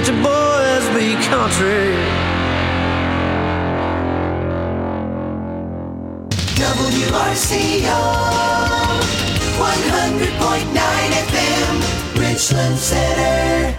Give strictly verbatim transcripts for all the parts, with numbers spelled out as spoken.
country boys be country. W R C O one hundred point nine F M, Richland Center.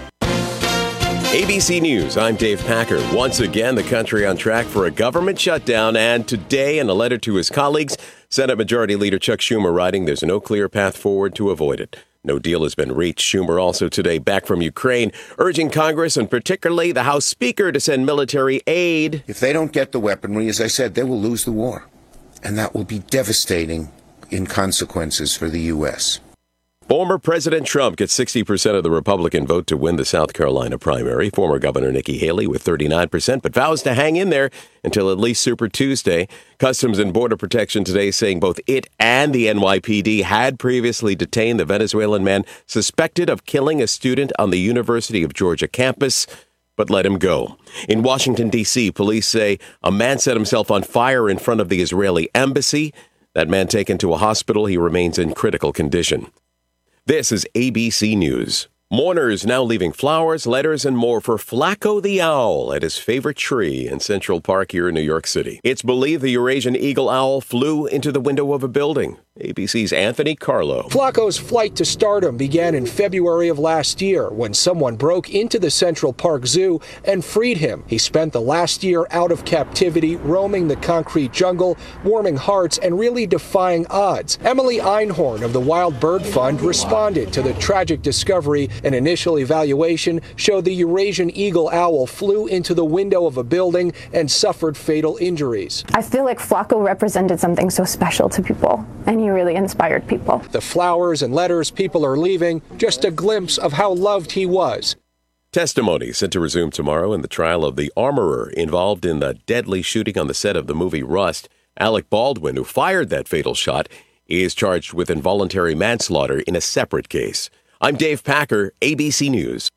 A B C News, I'm Dave Packer. Once again, the country on track for a government shutdown. And today, in a letter to his colleagues, Senate Majority Leader Chuck Schumer writing there's no clear path forward to avoid it. No deal has been reached. Schumer also today back from Ukraine, urging Congress and particularly the House Speaker to send military aid. If they don't get the weaponry, as I said, they will lose the war. And that will be devastating in consequences for the U S. Former President Trump gets sixty percent of the Republican vote to win the South Carolina primary. Former Governor Nikki Haley with thirty-nine percent, but vows to hang in there until at least Super Tuesday. Customs and Border Protection today saying both it and the N Y P D had previously detained the Venezuelan man suspected of killing a student on the University of Georgia campus, but let him go. In Washington, D C, police say a man set himself on fire in front of the Israeli embassy. That man taken to a hospital. He remains in critical condition. This is A B C News. Mourners now leaving flowers, letters, and more for Flacco the owl at his favorite tree in Central Park here in New York City. It's believed the Eurasian eagle owl flew into the window of a building. A B C's Anthony Carlo. Flacco's flight to stardom began in February of last year when someone broke into the Central Park Zoo and freed him. He spent the last year out of captivity, roaming the concrete jungle, warming hearts, and really defying odds. Emily Einhorn of the Wild Bird Fund responded to the tragic discovery. An initial evaluation showed the Eurasian eagle owl flew into the window of a building and suffered fatal injuries. I feel like Flacco represented something so special to people, and he really inspired people. The flowers and letters people are leaving, just a glimpse of how loved he was. Testimony set to resume tomorrow in the trial of the armorer involved in the deadly shooting on the set of the movie Rust. Alec Baldwin, who fired that fatal shot, is charged with involuntary manslaughter in a separate case. I'm Dave Packer, A B C News.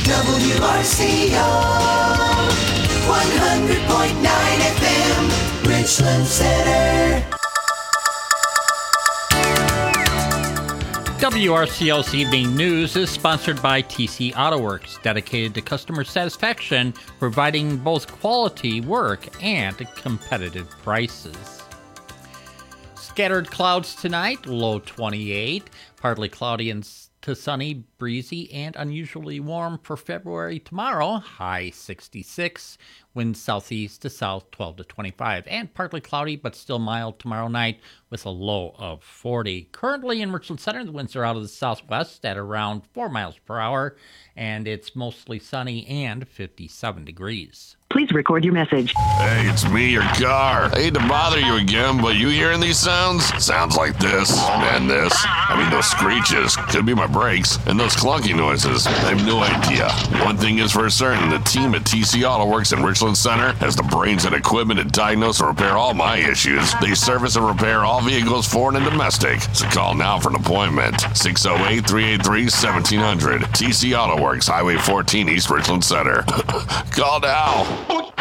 W R C O one hundred point nine F M, Richland Center. W R C O's Evening News is sponsored by T C Auto Works, dedicated to customer satisfaction, providing both quality work and competitive prices. Scattered clouds tonight, low twenty-eight, partly cloudy and to sunny, breezy, and unusually warm for February tomorrow, high sixty-six, winds southeast to south twelve to twenty-five, and partly cloudy but still mild tomorrow night with a low of forty. Currently in Richland Center, the winds are out of the southwest at around four miles per hour, and it's mostly sunny and fifty-seven degrees. Please record your message. Hey, it's me, your car. I hate to bother you again, but you hearing these sounds? Sounds like this, and this. I mean, those screeches. Could be my brakes. And those clunky noises. I have no idea. One thing is for certain, the team at T C Auto Works in Richland Center has the brains and equipment to diagnose and repair all my issues. They service and repair all vehicles, foreign and domestic. So call now for an appointment. six oh eight, three eight three, one seven hundred. T C Auto Works, Highway fourteen, East Richland Center. Call now.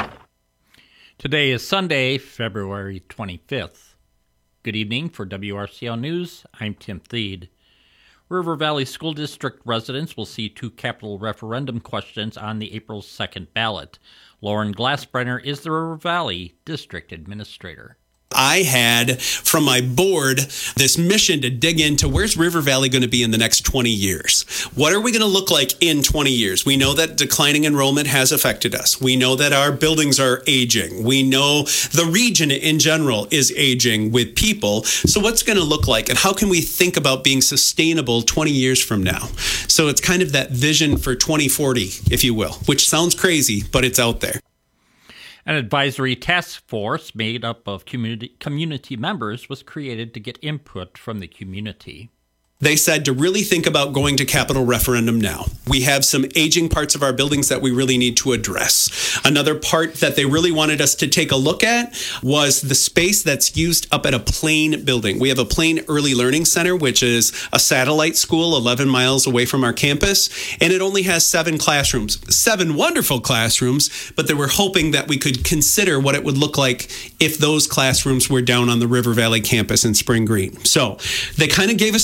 Today is Sunday, February twenty-fifth. Good evening. For W R C O News, I'm Tim Thede. River Valley School District residents will see two capital referendum questions on the April second ballot. Lauren Glassbrenner is the River Valley District Administrator. I had from my board this mission to dig into where's River Valley going to be in the next twenty years? What are we going to look like in twenty years? We know that declining enrollment has affected us. We know that our buildings are aging. We know the region in general is aging with people. So what's going to look like, and how can we think about being sustainable twenty years from now? So it's kind of that vision for twenty forty, if you will, which sounds crazy, but it's out there. An advisory task force made up of community, community members was created to get input from the community. They said to really think about going to capital referendum now. We have some aging parts of our buildings that we really need to address. Another part that they really wanted us to take a look at was the space that's used up at a Plain building. We have a Plain Early Learning Center, which is a satellite school eleven miles away from our campus, and it only has seven classrooms. Seven wonderful classrooms, but they were hoping that we could consider what it would look like if those classrooms were down on the River Valley campus in Spring Green. So they kind of gave us some tasks.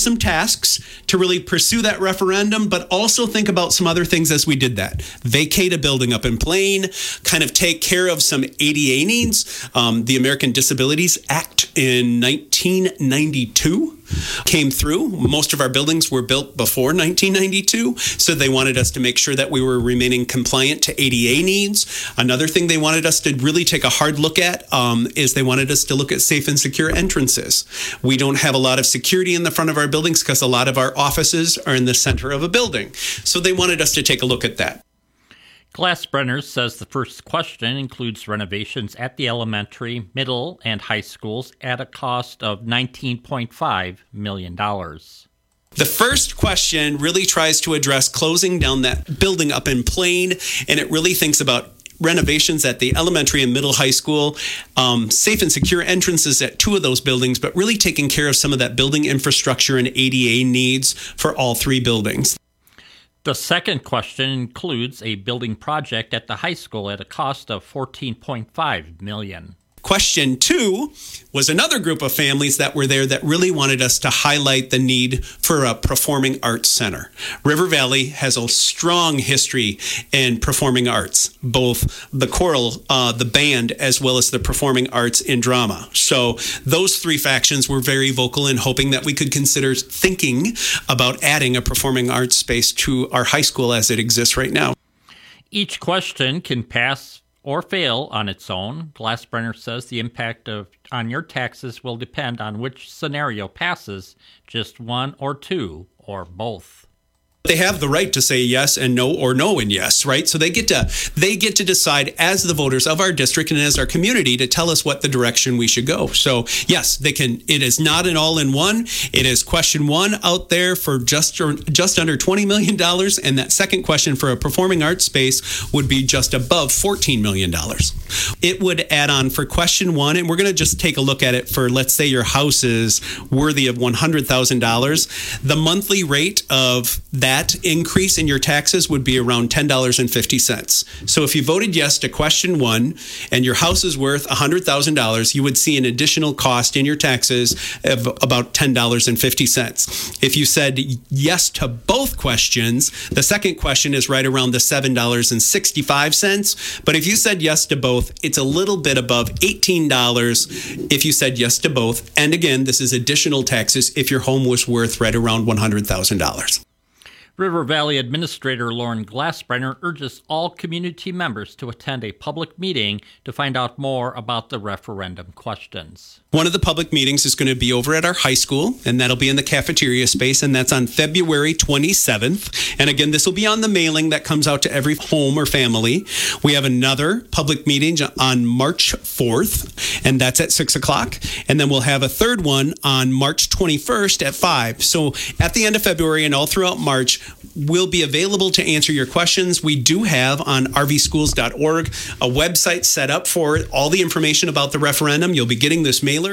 tasks to really pursue that referendum, but also think about some other things as we did that. Vacate a building up in Plain, kind of take care of some A D A needs. Um, the American Disabilities Act in nineteen ninety-two came through. Most of our buildings were built before nineteen ninety-two, so they wanted us to make sure that we were remaining compliant to A D A needs. Another thing they wanted us to really take a hard look at um, is they wanted us to look at safe and secure entrances. We don't have a lot of security in the front of our buildings because a lot of our offices are in the center of a building. So they wanted us to take a look at that. Glassbrenner says the first question includes renovations at the elementary, middle, and high schools at a cost of nineteen point five million dollars. The first question really tries to address closing down that building up in Plain, and it really thinks about renovations at the elementary and middle high school, um, safe and secure entrances at two of those buildings, but really taking care of some of that building infrastructure and A D A needs for all three buildings. The second question includes a building project at the high school at a cost of fourteen point five million dollars. Question two was another group of families that were there that really wanted us to highlight the need for a performing arts center. River Valley has a strong history in performing arts, both the choral, uh, the band, as well as the performing arts in drama. So those three factions were very vocal in hoping that we could consider thinking about adding a performing arts space to our high school as it exists right now. Each question can pass or fail on its own. Glassbrenner says the impact of on your taxes will depend on which scenario passes, just one or two, or both. They have the right to say yes and no or no and yes, right? So they get to they get to decide as the voters of our district and as our community to tell us what the direction we should go. So yes, they can. It is not an all-in-one. It is question one out there for just just under twenty million dollars, and that second question for a performing arts space would be just above fourteen million dollars. It would add on for question one, and we're going to just take a look at it for, let's say your house is worthy of one hundred thousand dollars. The monthly rate of that That increase in your taxes would be around ten dollars and fifty cents. So if you voted yes to question one and your house is worth one hundred thousand dollars, you would see an additional cost in your taxes of about ten dollars and fifty cents. If you said yes to both questions, the second question is right around the seven dollars and sixty-five cents. But if you said yes to both, it's a little bit above eighteen dollars if you said yes to both. And again, this is additional taxes if your home was worth right around one hundred thousand dollars. River Valley Administrator Lauren Glassbrenner urges all community members to attend a public meeting to find out more about the referendum questions. One of the public meetings is going to be over at our high school, and that'll be in the cafeteria space, and that's on February twenty-seventh. And again, this will be on the mailing that comes out to every home or family. We have another public meeting on March fourth, and that's at six o'clock. And then we'll have a third one on March twenty-first at five. So at the end of February and all throughout March, we'll be available to answer your questions. We do have on r v schools dot org a website set up for all the information about the referendum. You'll be getting this mailer.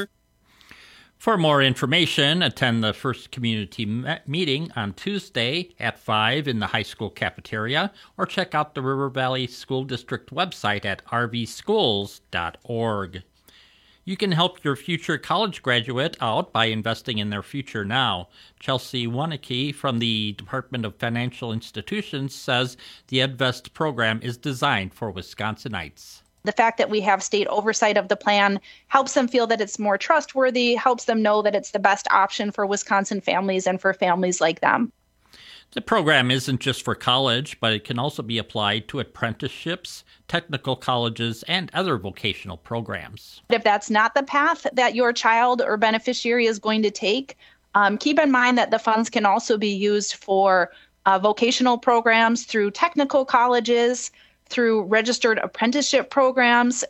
For more information, attend the first community me- meeting on Tuesday at five in the high school cafeteria, or check out the River Valley School District website at r v schools dot org. You can help your future college graduate out by investing in their future now. Chelsea Wanicky from the Department of Financial Institutions says the EdVest program is designed for Wisconsinites. The fact that we have state oversight of the plan helps them feel that it's more trustworthy, helps them know that it's the best option for Wisconsin families and for families like them. The program isn't just for college, but it can also be applied to apprenticeships, technical colleges, and other vocational programs. If that's not the path that your child or beneficiary is going to take, um, keep in mind that the funds can also be used for uh, vocational programs through technical colleges, through registered apprenticeship programs.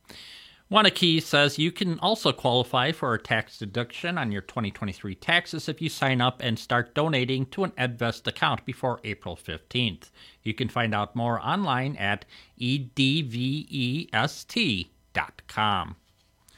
Wanicky says you can also qualify for a tax deduction on your twenty twenty-three taxes if you sign up and start donating to an EdVest account before April fifteenth. You can find out more online at e d v e s t dot com.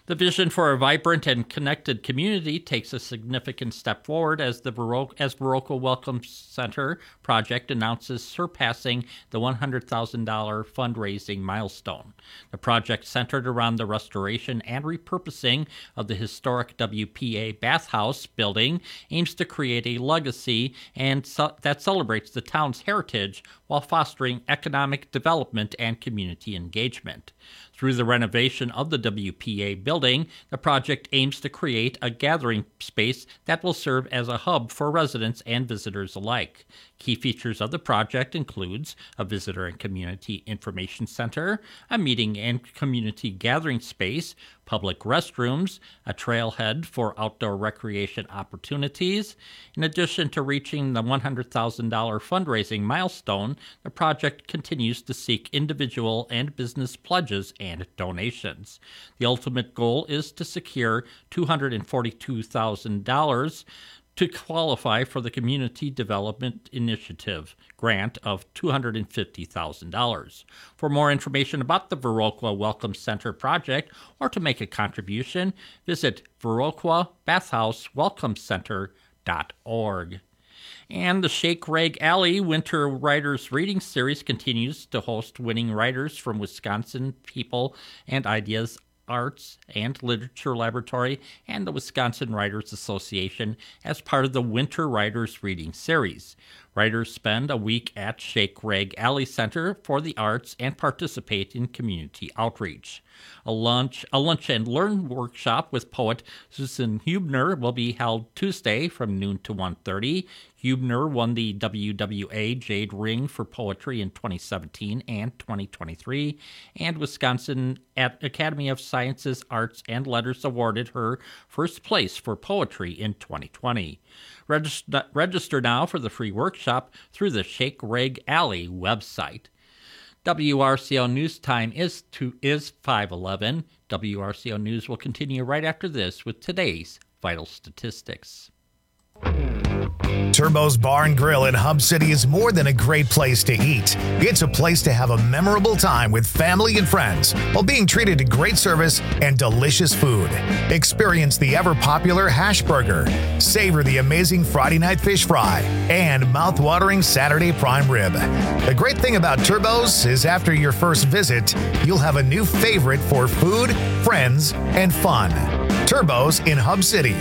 The vision for a vibrant and connected community takes a significant step forward as the Viroqua, as Viroqua Welcome Center project announces surpassing the one hundred thousand dollars fundraising milestone. The project, centered around the restoration and repurposing of the historic W P A bathhouse building, aims to create a legacy and so- that celebrates the town's heritage while fostering economic development and community engagement. Through the renovation of the W P A building, the project aims to create a gathering space that will serve as a hub for residents and visitors alike. Key features of the project includes a visitor and community information center, a meeting and community gathering space, public restrooms, a trailhead for outdoor recreation opportunities. In addition to reaching the one hundred thousand dollars fundraising milestone, the project continues to seek individual and business pledges and donations. The ultimate goal is to secure two hundred forty-two thousand dollars to qualify for the Community Development Initiative grant of two hundred fifty thousand dollars. For more information about the Viroqua Welcome Center project or to make a contribution, visit Viroqua Bathhouse Welcome Center dot org. And the Shake Rag Alley Winter Writers Reading Series continues to host winning writers from Wisconsin People and Ideas Arts and Literature Laboratory and the Wisconsin Writers Association as part of the Winter Writers Reading Series. Writers spend a week at Shake Rag Alley Center for the Arts and participate in community outreach. A lunch, a lunch and learn workshop with poet Susan Hubner will be held Tuesday from noon to one thirty. Hubner won the W W A Jade Ring for Poetry in twenty seventeen and twenty twenty-three, and Wisconsin Academy of Sciences, Arts, and Letters awarded her first place for poetry in twenty twenty. Register, register now for the free workshop through the Shake Rag Alley website. W R C O News Time is to, is five eleven. W R C O News will continue right after this with today's vital statistics. Turbo's Bar and Grill in Hub City is more than a great place to eat. It's a place to have a memorable time with family and friends while being treated to great service and delicious food. Experience the ever-popular hash burger, savor the amazing Friday night fish fry, and mouth-watering Saturday prime rib. The great thing about Turbo's is after your first visit, you'll have a new favorite for food, friends, and fun. Turbo's in Hub City.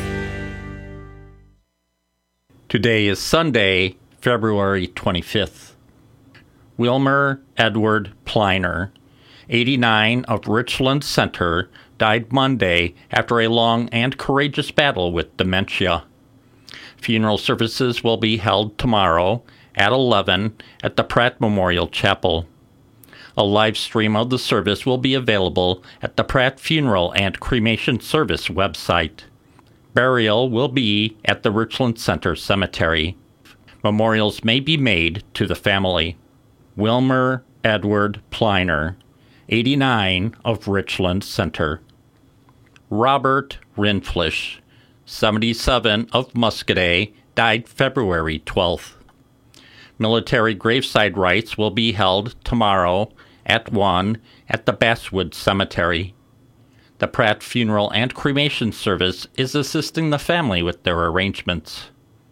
Today is Sunday, February twenty-fifth. Wilmer Edward Pliner, eighty-nine, of Richland Center, died Monday after a long and courageous battle with dementia. Funeral services will be held tomorrow at eleven at the Pratt Memorial Chapel. A live stream of the service will be available at the Pratt Funeral and Cremation Service website. Burial will be at the Richland Center Cemetery. Memorials may be made to the family. Wilmer Edward Pliner, eighty-nine, of Richland Center. Robert Rinflish, seventy-seven, of Muscoda, died February twelfth. Military graveside rites will be held tomorrow at one at the Basswood Cemetery. The Pratt Funeral and Cremation Service is assisting the family with their arrangements.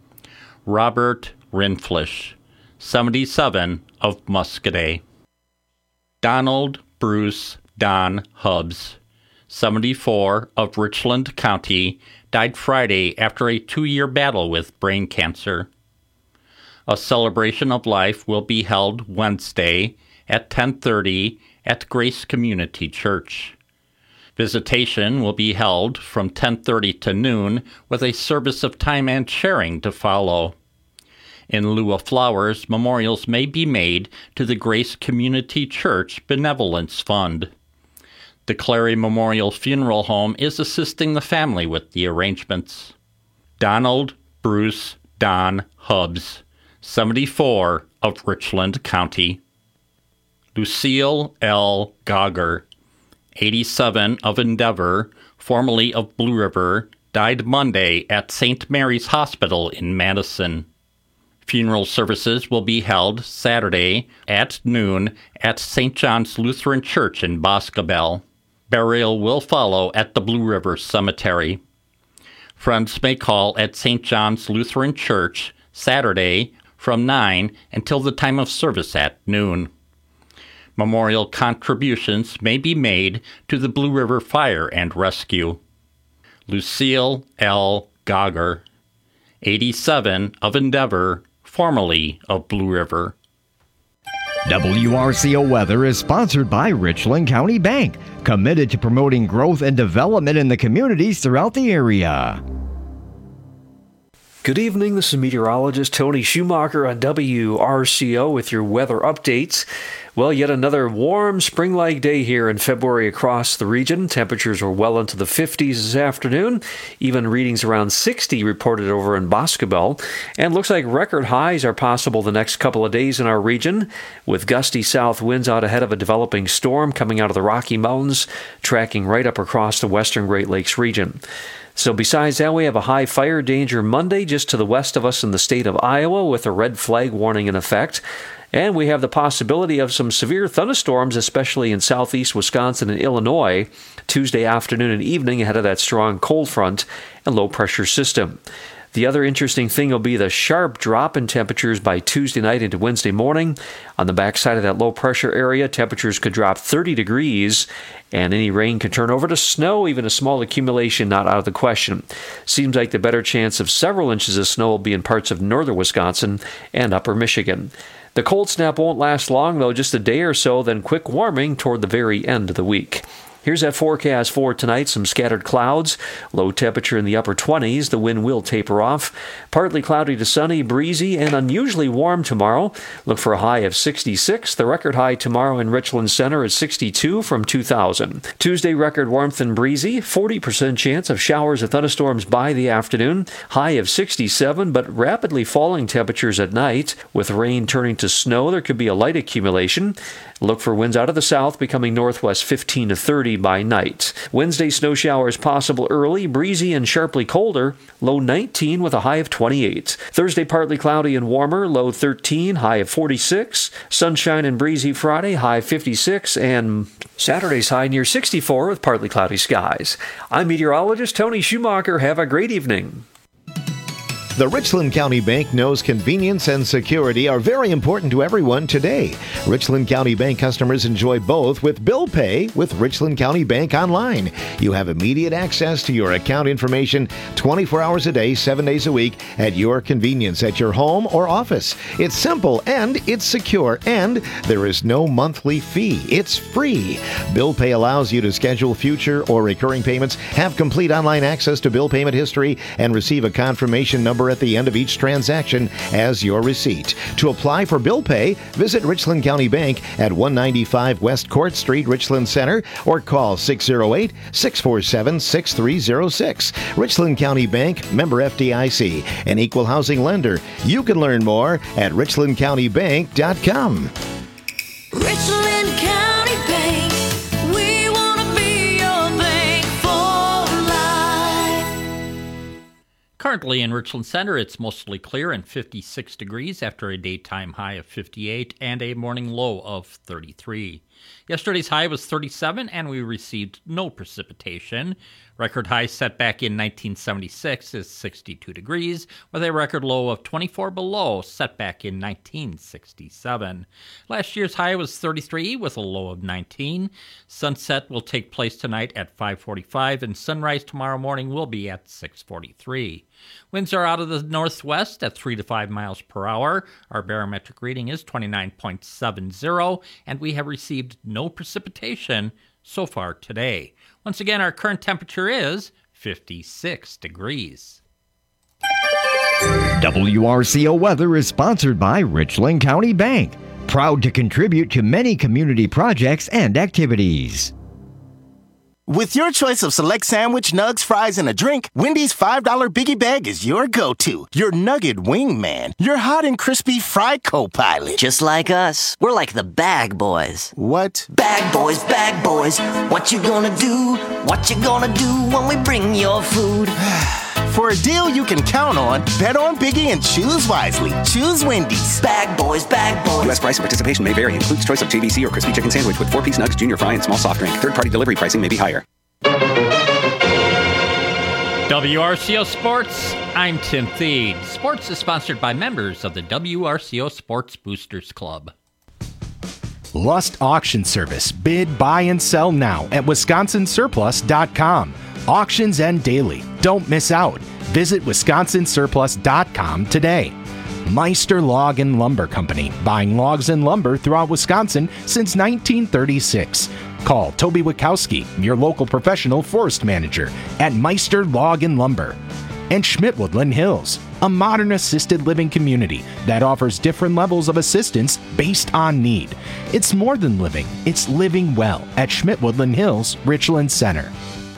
Robert Rinflish, seventy-seven, of Muscoda. Donald Bruce Don Hubbs, seventy-four, of Richland County, died Friday after a two-year battle with brain cancer. A celebration of life will be held Wednesday at ten thirty at Grace Community Church. Visitation will be held from ten thirty to noon with a service of time and sharing to follow. In lieu of flowers, memorials may be made to the Grace Community Church Benevolence Fund. The Clary Memorial Funeral Home is assisting the family with the arrangements. Donald Bruce Don Hubbs, seventy-four, of Richland County. Lucille L. Gauger, eighty-seven, of Endeavor, formerly of Blue River, died Monday at Saint Mary's Hospital in Madison. Funeral services will be held Saturday at noon at Saint John's Lutheran Church in Boscobel. Burial will follow at the Blue River Cemetery. Friends may call at Saint John's Lutheran Church Saturday from nine until the time of service at noon. Memorial contributions may be made to the Blue River Fire and Rescue. Lucille L. Gauger, eighty-seven, of Endeavor, formerly of Blue River. W R C O Weather is sponsored by Richland County Bank, committed to promoting growth and development in the communities throughout the area. Good evening, this is meteorologist Tony Schumacher on W R C O with your weather updates. Well, yet another warm spring-like day here in February across the region. Temperatures were well into the fifties this afternoon, even readings around sixty reported over in Boscobel. And looks like record highs are possible the next couple of days in our region, with gusty south winds out ahead of a developing storm coming out of the Rocky Mountains, tracking right up across the western Great Lakes region. So besides that, we have a high fire danger Monday just to the west of us in the state of Iowa with a red flag warning in effect. And we have the possibility of some severe thunderstorms, especially in southeast Wisconsin and Illinois, Tuesday afternoon and evening ahead of that strong cold front and low pressure system. The other interesting thing will be the sharp drop in temperatures by Tuesday night into Wednesday morning. On the backside of that low pressure area, temperatures could drop thirty degrees, and any rain could turn over to snow, even a small accumulation not out of the question. Seems like the better chance of several inches of snow will be in parts of northern Wisconsin and upper Michigan. The cold snap won't last long, though, just a day or so, then quick warming toward the very end of the week. Here's that forecast for tonight. Some scattered clouds, low temperature in the upper twenties. The wind will taper off. Partly cloudy to sunny, breezy, and unusually warm tomorrow. Look for a high of sixty-six. The record high tomorrow in Richland Center is sixty-two from two thousand. Tuesday, record warmth and breezy. forty percent chance of showers or thunderstorms by the afternoon. High of sixty-seven, but rapidly falling temperatures at night. With rain turning to snow, there could be a light accumulation. Look for winds out of the south becoming northwest fifteen to thirty by night. Wednesday, snow showers possible early, breezy and sharply colder, low nineteen with a high of twenty-eight. Thursday, partly cloudy and warmer, low thirteen, high of forty-six. Sunshine and breezy Friday, high fifty-six, and Saturday's high near sixty-four with partly cloudy skies. I'm meteorologist Tony Schumacher. Have a great evening. The Richland County Bank knows convenience and security are very important to everyone today. Richland County Bank customers enjoy both with bill pay with Richland County Bank Online. You have immediate access to your account information twenty-four hours a day, seven days a week at your convenience at your home or office. It's simple and it's secure, and there is no monthly fee. It's free. Bill pay allows you to schedule future or recurring payments, have complete online access to bill payment history, and receive a confirmation number at the end of each transaction as your receipt. To apply for bill pay, visit Richland County Bank at one ninety-five West Court Street, Richland Center, or call six oh eight, six four seven, six three oh six. Richland County Bank, member F D I C, an equal housing lender. You can learn more at richland county bank dot com. Richland County Bank, we want to be your bank for life. Currently in Richland Center, it's mostly clear and fifty-six degrees after a daytime high of fifty-eight and a morning low of thirty-three. Yesterday's high was thirty-seven, and we received no precipitation. Record high set back in nineteen seventy-six is sixty-two degrees, with a record low of twenty-four below set back in nineteen sixty-seven. Last year's high was thirty-three with a low of nineteen. Sunset will take place tonight at five forty-five, and sunrise tomorrow morning will be at six forty-three. Winds are out of the northwest at three to five miles per hour. Our barometric reading is twenty-nine point seven zero, and we have received no precipitation so far today. Once again, our current temperature is fifty-six degrees. W R C O Weather is sponsored by Richland County Bank, proud to contribute to many community projects and activities. With your choice of select sandwich, nugs, fries, and a drink, Wendy's five dollar Biggie Bag is your go-to. Your nugget wingman. Your hot and crispy fry co-pilot. Just like us. We're like the Bag Boys. What? Bag Boys, Bag Boys. What you gonna do? What you gonna do when we bring your food? For a deal you can count on, bet on Biggie and choose wisely. Choose Wendy's. Bag boys, bag boys. U S price and participation may vary. Includes choice of J B C or crispy chicken sandwich with four-piece nugs, junior fry, and small soft drink. Third-party delivery pricing may be higher. W R C O Sports, I'm Tim Thede. Sports is sponsored by members of the W R C O Sports Boosters Club. Lust Auction Service. Bid, buy, and sell now at wisconsin surplus dot com. Auctions end daily. Don't miss out. Visit wisconsin surplus dot com today. Meister Log and Lumber Company, buying logs and lumber throughout Wisconsin since nineteen thirty-six. Call Toby Wachowski, your local professional forest manager, at Meister Log and Lumber. And Schmidt Woodland Hills, a modern assisted living community that offers different levels of assistance based on need. It's more than living, it's living well at Schmidt Woodland Hills, Richland Center.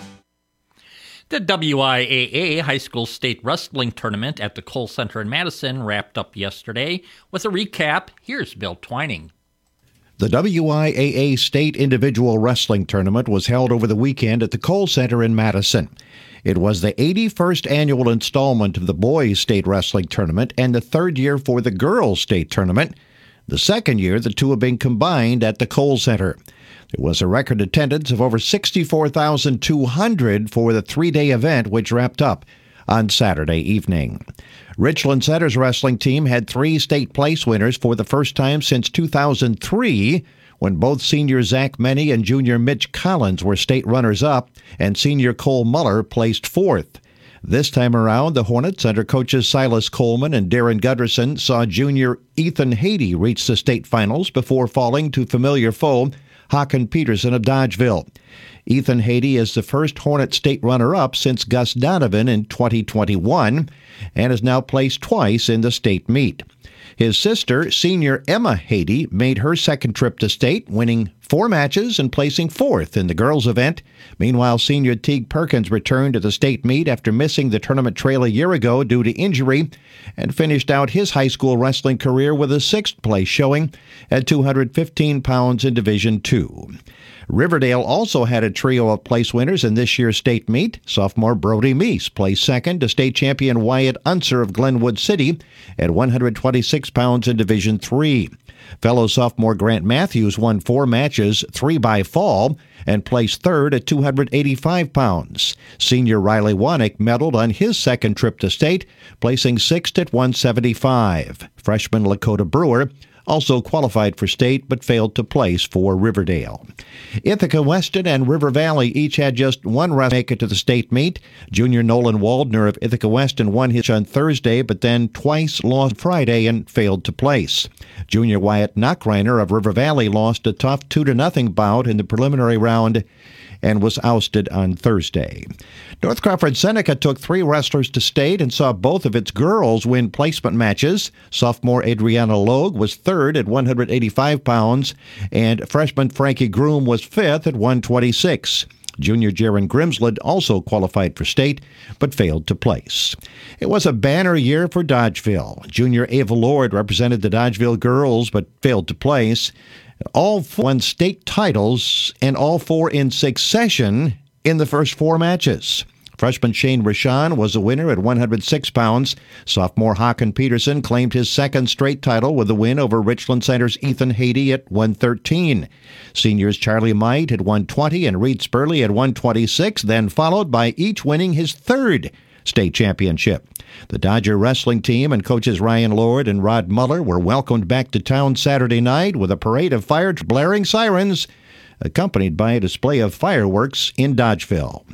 The W I A A High School State Wrestling Tournament at the Kohl Center in Madison wrapped up yesterday. With a recap, here's Bill Twining. The W I A A State Individual Wrestling Tournament was held over the weekend at the Kohl Center in Madison. It was the eighty-first annual installment of the Boys State Wrestling Tournament and the third year for the Girls State Tournament. The second year, the two have been combined at the Kohl Center. There was a record attendance of over sixty-four thousand two hundred for the three-day event, which wrapped up on Saturday evening. Richland Center's wrestling team had three state place winners for the first time since two thousand three, when both senior Zach Meny and junior Mitch Collins were state runners-up, and senior Cole Muller placed fourth. This time around, the Hornets, under coaches Silas Coleman and Darren Gudderson, saw junior Ethan Haiti reach the state finals before falling to familiar foe Haken Peterson of Dodgeville. Ethan Haiti is the first Hornet state runner-up since Gus Donovan in twenty twenty-one and has now placed twice in the state meet. His sister, senior Emma Haiti, made her second trip to state, winning four matches and placing fourth in the girls' event. Meanwhile, senior Teague Perkins returned to the state meet after missing the tournament trail a year ago due to injury and finished out his high school wrestling career with a sixth-place showing at two hundred fifteen pounds in Division two. Riverdale also had a trio of place winners in this year's state meet. Sophomore Brody Meese placed second to state champion Wyatt Unser of Glenwood City at one hundred twenty-six pounds in Division three. Fellow sophomore Grant Matthews won four matches, three by fall, and placed third at two hundred eighty-five pounds. Senior Riley Wanick medaled on his second trip to state, placing sixth at one seventy-five. Freshman Lakota Brewer also qualified for state but failed to place for Riverdale. Ithaca Weston and River Valley each had just one wrestler make it to the state meet. Junior Nolan Waldner of Ithaca Weston won his on Thursday but then twice lost Friday and failed to place. Junior Wyatt Knockreiner of River Valley lost a tough two to nothing bout in the preliminary round and was ousted on Thursday. North Crawford Seneca took three wrestlers to state and saw both of its girls win placement matches. Sophomore Adriana Logue was third at one hundred eighty-five pounds, and freshman Frankie Groom was fifth at one twenty-six. Junior Jaron Grimsland also qualified for state, but failed to place. It was a banner year for Dodgeville. Junior Ava Lord represented the Dodgeville girls, but failed to place. All four won state titles, and all four in succession in the first four matches. Freshman Shane Rashan was a winner at one hundred six pounds. Sophomore Haken Peterson claimed his second straight title with a win over Richland Center's Ethan Haiti at one thirteen. Seniors Charlie Might at one twenty and Reed Spurley at one twenty-six, then followed by each winning his third state championship. The Dodger wrestling team and coaches Ryan Lord and Rod Muller were welcomed back to town Saturday night with a parade of fire blaring sirens, accompanied by a display of fireworks in Dodgeville.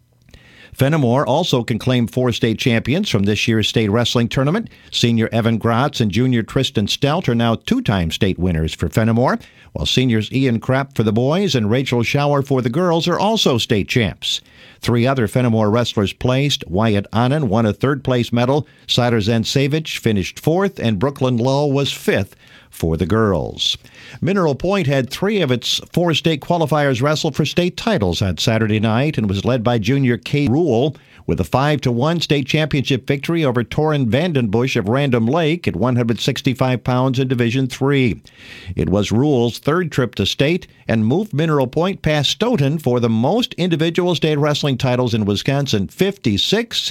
Fenimore also can claim four state champions from this year's state wrestling tournament. Senior Evan Gratz and junior Tristan Stout are now two-time state winners for Fenimore, while seniors Ian Krapp for the boys and Rachel Schauer for the girls are also state champs. Three other Fenimore wrestlers placed. Wyatt Annan won a third-place medal, Sider Zansevich finished fourth, and Brooklyn Lull was fifth for the girls. Mineral Point had three of its four state qualifiers wrestle for state titles on Saturday night and was led by junior Kate Rule with a five to one state championship victory over Torin Vandenbush of Random Lake at one hundred sixty-five pounds in Division three. It was Rule's third trip to state and moved Mineral Point past Stoughton for the most individual state wrestling titles in Wisconsin, fifty-six,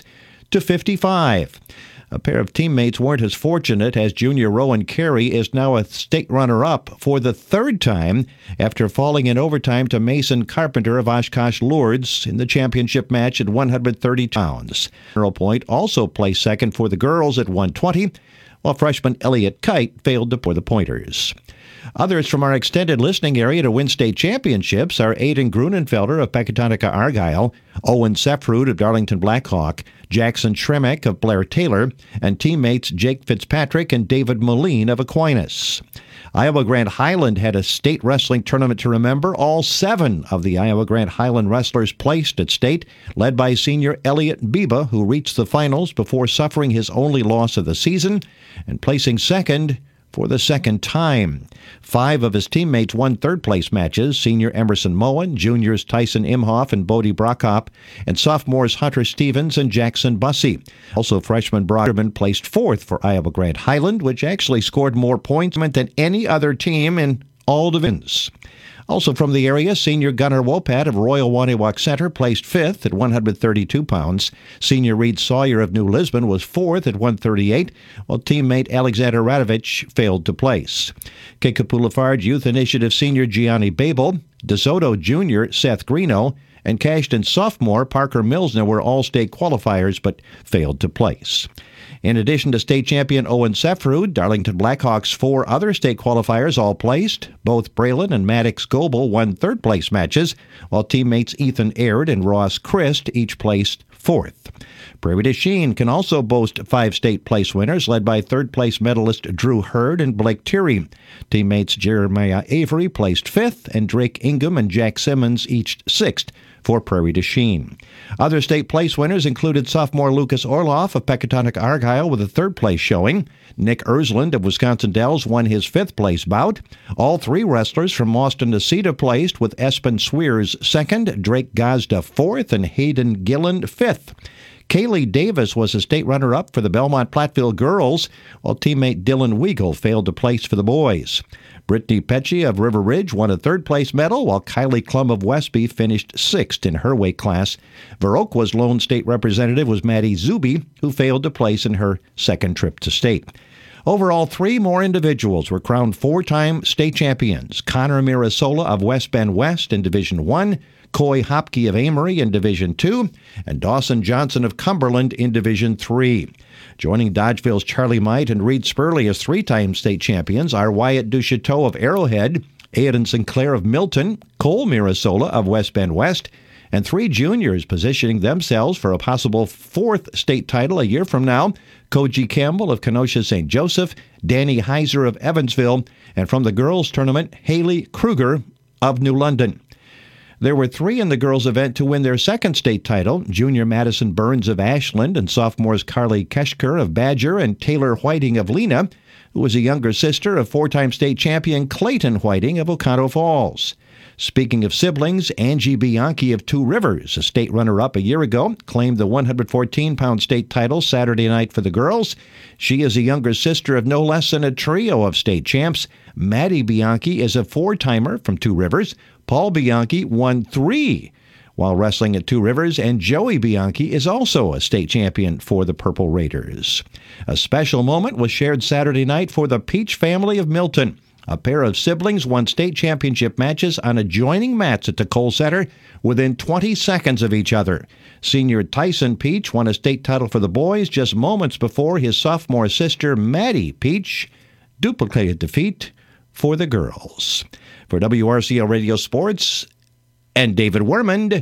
to fifty-five. A pair of teammates weren't as fortunate, as junior Rowan Carey is now a state runner-up for the third time after falling in overtime to Mason Carpenter of Oshkosh Lourdes in the championship match at one hundred thirty pounds. Earl Point also placed second for the girls at one twenty, while freshman Elliot Kite failed to pour the pointers. Others from our extended listening area to win state championships are Aiden Grunenfelder of Pecatonica Argyle, Owen Sefrud of Darlington Blackhawk, Jackson Schremek of Blair Taylor, and teammates Jake Fitzpatrick and David Moline of Aquinas. Iowa Grand Highland had a state wrestling tournament to remember. All seven of the Iowa Grand Highland wrestlers placed at state, led by senior Elliot Biba, who reached the finals before suffering his only loss of the season and placing second for the second time. Five of his teammates won third-place matches: senior Emerson Moen, juniors Tyson Imhoff and Bodie Brockop, and sophomores Hunter Stevens and Jackson Bussey. Also, freshman Broderman placed fourth for Iowa Grand Highland, which actually scored more points than any other team in all divisions. Also from the area, senior Gunnar Wopat of Royal Waniwak Center placed fifth at one hundred thirty-two pounds. Senior Reed Sawyer of New Lisbon was fourth at one thirty-eight, while teammate Alexander Radovich failed to place. Kickapoo Lafarge Youth Initiative senior Gianni Babel, DeSoto junior Seth Greeno, and Cashton sophomore Parker Milsner were all-state qualifiers but failed to place. In addition to state champion Owen Sefrud, Darlington Blackhawks' four other state qualifiers all placed. Both Braylon and Maddox Goebel won third-place matches, while teammates Ethan Aird and Ross Christ each placed fourth. Prairie du Chien can also boast five state place winners, led by third-place medalist Drew Hurd and Blake Teary. Teammates Jeremiah Avery placed fifth, and Drake Ingham and Jack Simmons each sixth for Prairie du Chien. Other state place winners included sophomore Lucas Orloff of Pecatonica Argyle with a third-place showing. Nick Ersland of Wisconsin Dells won his fifth-place bout. All three wrestlers from Austin Necedah placed, with Espen Swears second, Drake Gazda fourth, and Hayden Gillen fifth. Kaylee Davis was a state runner-up for the Belmont Platteville girls, while teammate Dylan Weigel failed to place for the boys. Brittany Pecci of River Ridge won a third-place medal, while Kylie Klum of Westby finished sixth in her weight class. Viroqua's lone state representative was Maddie Zuby, who failed to place in her second trip to state. Overall, three more individuals were crowned four-time state champions: Connor Mirasola of West Bend West in Division one, Coy Hopke of Amory in Division two, and Dawson Johnson of Cumberland in Division three. Joining Dodgeville's Charlie Might and Reed Spurley as three-time state champions are Wyatt Duchateau of Arrowhead, Aidan Sinclair of Milton, Cole Mirasola of West Bend West, and three juniors positioning themselves for a possible fourth state title a year from now: Koji Campbell of Kenosha Saint Joseph, Danny Heiser of Evansville, and from the girls' tournament, Haley Kruger of New London. There were three in the girls' event to win their second state title: junior Madison Burns of Ashland and sophomores Carly Keshker of Badger and Taylor Whiting of Lena, who was a younger sister of four-time state champion Clayton Whiting of Oconto Falls. Speaking of siblings, Angie Bianchi of Two Rivers, a state runner-up a year ago, claimed the one hundred fourteen pound state title Saturday night for the girls. She is a younger sister of no less than a trio of state champs. Maddie Bianchi is a four-timer from Two Rivers. Paul Bianchi won three while wrestling at Two Rivers, and Joey Bianchi is also a state champion for the Purple Raiders. A special moment was shared Saturday night for the Peach family of Milton. A pair of siblings won state championship matches on adjoining mats at the Kohl Center within twenty seconds of each other. Senior Tyson Peach won a state title for the boys just moments before his sophomore sister Maddie Peach duplicated defeat for the girls. For W R C L Radio Sports and David Wermond,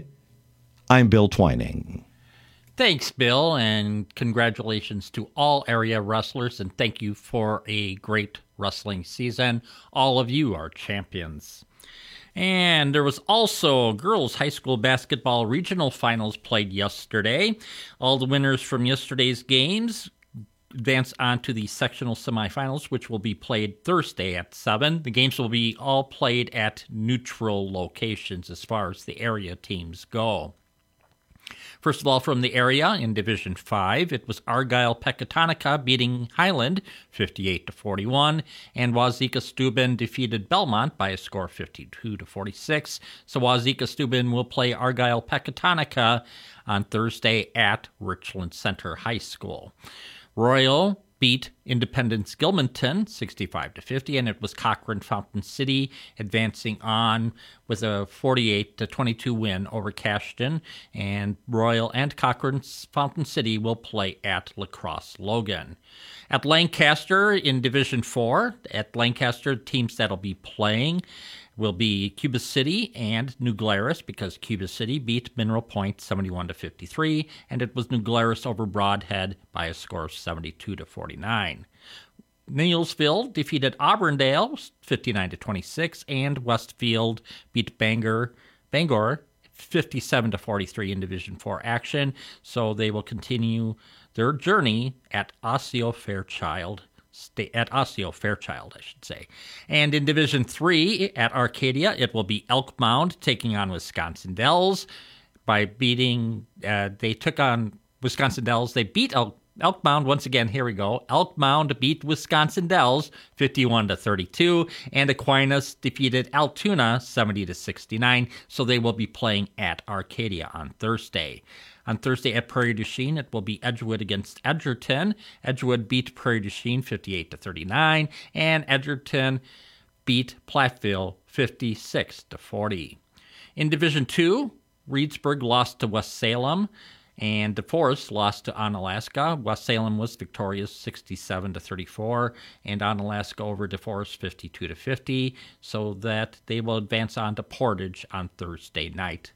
I'm Bill Twining. Thanks, Bill, and congratulations to all area wrestlers, and thank you for a great wrestling season. All of you are champions. And there was also girls high school basketball regional finals played yesterday. All the winners from yesterday's games advance on to the sectional semifinals, which will be played Thursday at seven. The games will be all played at neutral locations as far as the area teams go. First of all, from the area in Division five, it was Argyle-Pecatonica beating Highland fifty-eight to forty-one, and Wazeeka-Steuben defeated Belmont by a score of fifty-two to forty-six. So Wazeeka-Steuben will play Argyle-Pecatonica on Thursday at Richland Center High School. Royal beat Independence Gilmanton sixty-five to fifty, and it was Cochrane Fountain City advancing on with a forty-eight to twenty-two win over Cashton, and Royal and Cochrane Fountain City will play at La Crosse Logan. At Lancaster in Division four, at Lancaster, teams that'll be playing will be Cuba City and New Glarus, because Cuba City beat Mineral Point seventy-one to fifty-three, and it was New Glarus over Broadhead by a score of seventy-two to forty-nine. Neillsville defeated Auburndale fifty-nine to twenty-six, and Westfield beat Bangor, Bangor fifty-seven to forty-three in Division four action, so they will continue their journey at Osseo Fairchild at Osseo Fairchild, I should say. And in Division three at Arcadia, it will be Elk Mound taking on Wisconsin Dells. By beating, uh, they took on Wisconsin Dells. They beat Elk, Elk Mound once again. Here we go. Elk Mound beat Wisconsin Dells fifty-one to thirty-two, and Aquinas defeated Altoona seventy to sixty-nine. So they will be playing at Arcadia on Thursday. On Thursday at Prairie du Chien, it will be Edgewood against Edgerton. Edgewood beat Prairie du Chien fifty-eight to thirty-nine, and Edgerton beat Platteville fifty-six to forty. In Division two, Reedsburg lost to West Salem, and DeForest lost to Onalaska. West Salem was victorious sixty-seven to thirty-four, and Onalaska over DeForest fifty-two to fifty, so that they will advance on to Portage on Thursday night.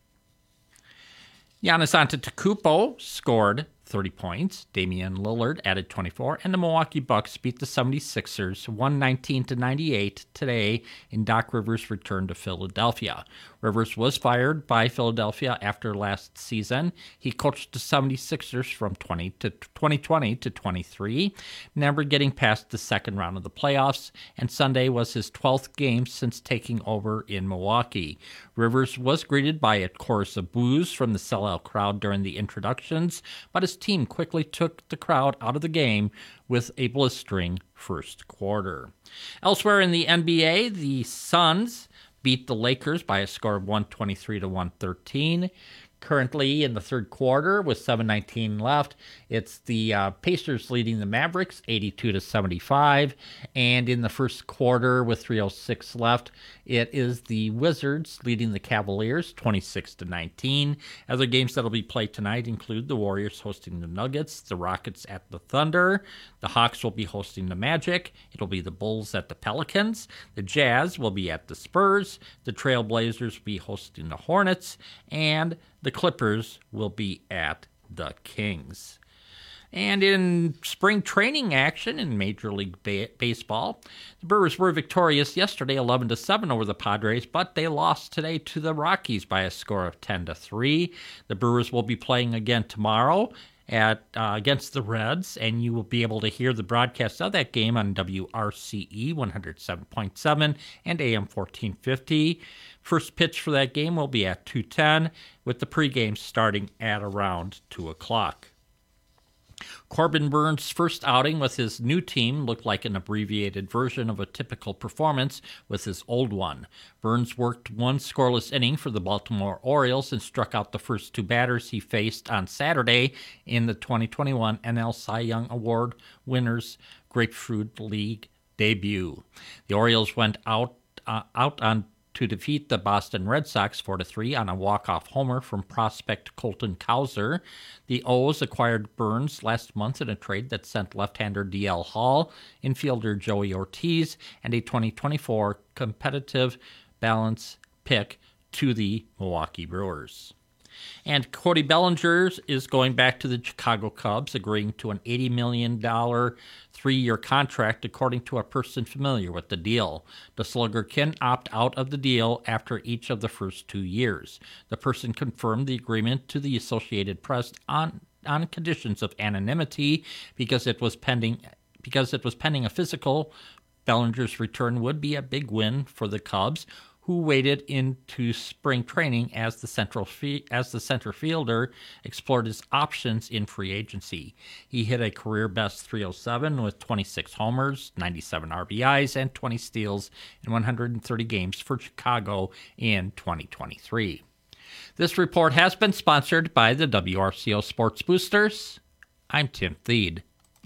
Giannis Antetokounmpo scored thirty points. Damian Lillard added twenty-four, and the Milwaukee Bucks beat the seventy-sixers one nineteen to ninety-eight today in Doc Rivers' return to Philadelphia. Rivers was fired by Philadelphia after last season. He coached the seventy-sixers from twenty twenty to twenty-three, never getting past the second round of the playoffs, and Sunday was his twelfth game since taking over in Milwaukee. Rivers was greeted by a chorus of boos from the sellout crowd during the introductions, but his team quickly took the crowd out of the game with a blistering first quarter. Elsewhere in the N B A, the Suns beat the Lakers by a score of one twenty-three to one thirteen. Currently in the third quarter with seven nineteen left, it's the uh, Pacers leading the Mavericks eighty-two to seventy-five, and in the first quarter with three oh six left, it is the Wizards leading the Cavaliers twenty-six to nineteen. Other games that will be played tonight include the Warriors hosting the Nuggets, the Rockets at the Thunder, the Hawks will be hosting the Magic, it'll be the Bulls at the Pelicans, the Jazz will be at the Spurs, the Trailblazers will be hosting the Hornets, and the Clippers will be at the Kings. And in spring training action in Major League ba- Baseball, the Brewers were victorious yesterday eleven to seven over the Padres, but they lost today to the Rockies by a score of ten to three. The Brewers will be playing again tomorrow at uh, against the Reds, and you will be able to hear the broadcast of that game on W R C E one oh seven point seven and A M fourteen fifty. First pitch for that game will be at two ten, with the pregame starting at around two o'clock. Corbin Burns' first outing with his new team looked like an abbreviated version of a typical performance with his old one. Burns worked one scoreless inning for the Baltimore Orioles and struck out the first two batters he faced on Saturday in the twenty twenty-one N L Cy Young Award winners' Grapefruit League debut. The Orioles went out uh, out on to defeat the Boston Red Sox four to three on a walk-off homer from prospect Colton Cowser. The O's acquired Burns last month in a trade that sent left-hander D L Hall, infielder Joey Ortiz, and a twenty twenty-four competitive balance pick to the Milwaukee Brewers. And Cody Bellinger is going back to the Chicago Cubs, agreeing to an eighty million dollars three-year contract, according to a person familiar with the deal. The slugger can opt out of the deal after each of the first two years. The person confirmed the agreement to the Associated Press on, on conditions of anonymity because it was pending because it was pending a physical. Bellinger's return would be a big win for the Cubs, who waded into spring training as the central fi- as the center fielder, explored his options in free agency. He hit a career-best three oh seven with twenty-six homers, ninety-seven R B Is, and twenty steals in one hundred thirty games for Chicago in twenty twenty-three. This report has been sponsored by the W R C O Sports Boosters. I'm Tim Thede.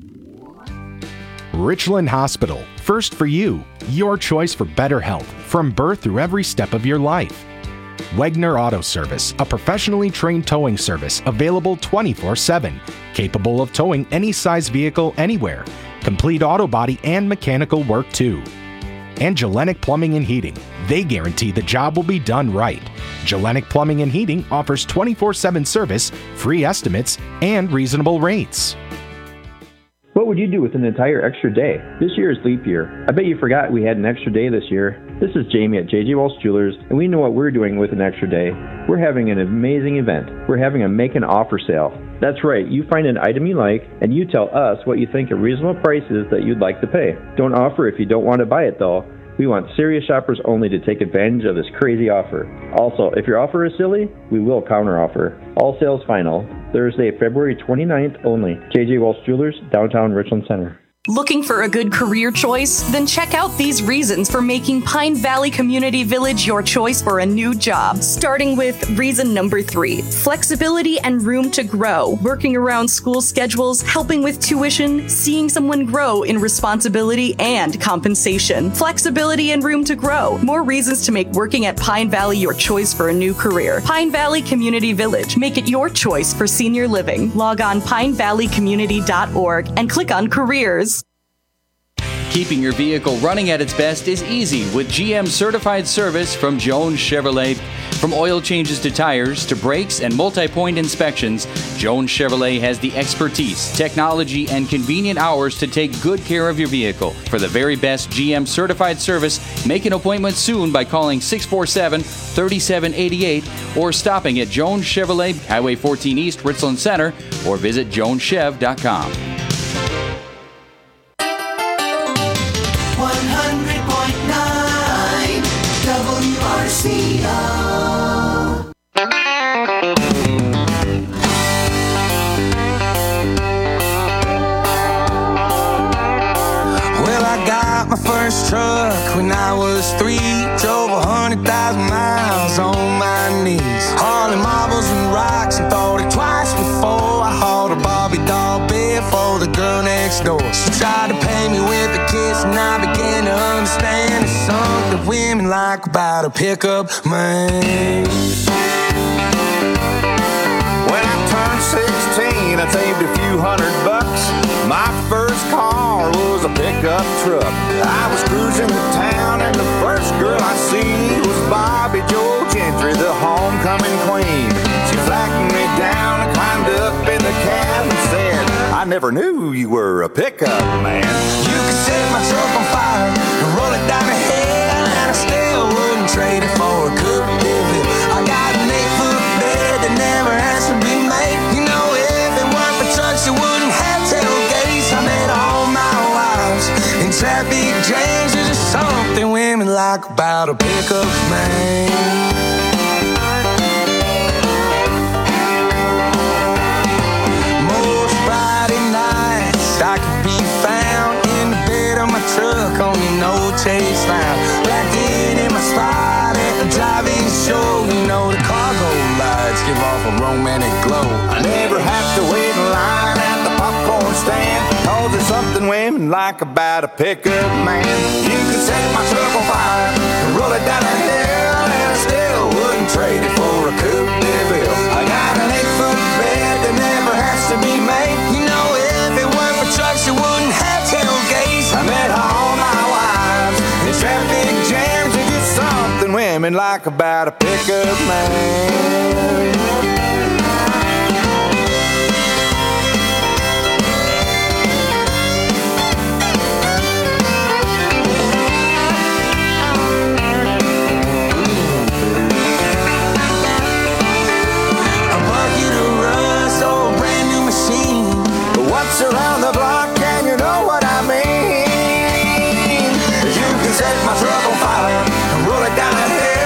Richland Hospital. First for you. Your choice for better health from birth through every step of your life. Wegner Auto Service, a professionally trained towing service available twenty-four seven, capable of towing any size vehicle anywhere. Complete auto body and mechanical work too. And Gelenic Plumbing and Heating. They guarantee the job will be done right. Gelenic Plumbing and Heating offers twenty-four seven service, free estimates, and reasonable rates. What would you do with an entire extra day? This year is leap year. I bet you forgot we had an extra day this year. This is Jamie at J J Walsh Jewelers, and we know what we're doing with an extra day. We're having an amazing event. We're having a make an offer sale. That's right, you find an item you like, and you tell us what you think a reasonable price is that you'd like to pay. Don't offer if you don't want to buy it though. We want serious shoppers only to take advantage of this crazy offer. Also, if your offer is silly, we will counteroffer. All sales final. Thursday, February twenty-ninth only. J J Walsh Jewelers, downtown Richland Center. Looking for a good career choice? Then check out these reasons for making Pine Valley Community Village your choice for a new job. Starting with reason number three, flexibility and room to grow. Working around school schedules, helping with tuition, seeing someone grow in responsibility and compensation. Flexibility and room to grow. More reasons to make working at Pine Valley your choice for a new career. Pine Valley Community Village. Make it your choice for senior living. Log on pine valley community dot org and click on careers. Keeping your vehicle running at its best is easy with G M certified service from Jones Chevrolet. From oil changes to tires to brakes and multi-point inspections, Jones Chevrolet has the expertise, technology, and convenient hours to take good care of your vehicle. For the very best G M certified service, make an appointment soon by calling six four seven, three seven eight eight or stopping at Jones Chevrolet, Highway fourteen East, Richland Center, or visit jones chev dot com. one hundred point nine W R C O. Well, I got my first truck when I was three. Drove a hundred thousand miles on my knees, hauling marbles and rocks, and thought it twice before I hauled a Bobby doll bed for the girl next door. She tried to pay me with a kiss, and I began to understand there's something women like about a pickup man. When I turned sixteen, I saved a few hundred bucks. My first car was a pickup truck. I was cruising the town, and the first girl I seen was Bobby Joe Gentry, the homecoming queen. She flagged me down and climbed up in the cab and said, I never knew you were a pickup man. You could set my truck on fire and roll it down the hill, and I still wouldn't trade it for a Coupe de Ville. I got an eight-foot bed that never has to be made. You know, if it weren't for trucks, it wouldn't have tailgates. I met all my wives in traffic jams. There's just something women like about a pickup man. I could be found in the bed of my truck on the no chase line, blacked in in my spot at the driving show. You know the cargo lights give off a romantic glow. I never have to wait in line at the popcorn stand, cause there's something women like about a pickup man. You could set my truck on fire and roll it down the hill, and I still wouldn't trade it for a Coupe de Ville. I got an eight-foot bed that never has to be made. You know, if it weren't for trucks, it wouldn't have tailgates. I met all my wives in traffic jams, and just something women like about a pickup man. Around the block, and you know what I mean. You can set my truck on fire and roll it down the hill,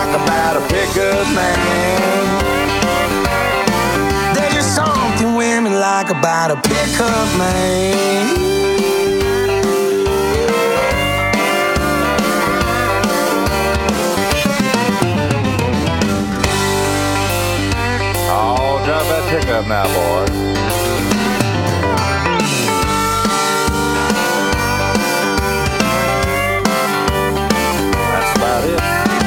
like about a pickup man. There's just something women like about a pickup man. Oh, drop that pickup now, boys. That's about it.